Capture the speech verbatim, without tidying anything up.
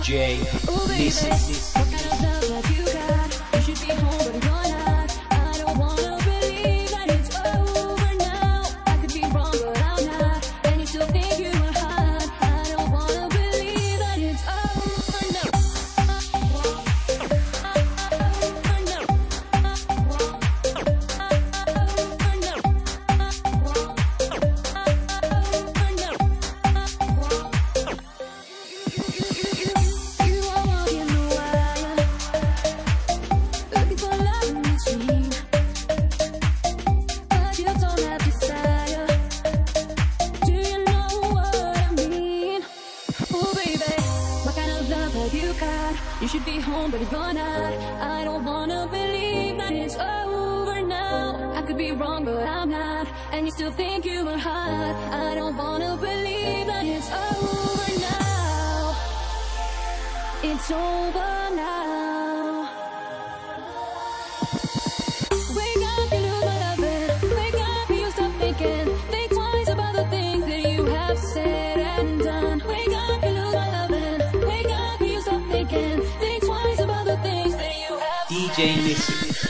J, Oh baby, listen. what kind of love have you got? You should be home but you're not. I don't wanna believe that it's over now. I could be wrong but I'm not, and you still think you were hot. I don't wanna believe that it's over now. You are walking the wire, looking for love in this dream, but you don't have desire. Do you know what I mean? Oh baby, what kind of love have you got? You should be home but you're not. I don't wanna believe that it's over now. I could be wrong but I'm not, and you still think you were hot. I don't wanna believe that it's over now. It's over now. Wake up, you lose my loving. Wake up, you stop thinking. Think twice about the things that you have said and done. Wake up, you lose my loving. Wake up, you stop thinking. Think twice about the things that you have D J, listen.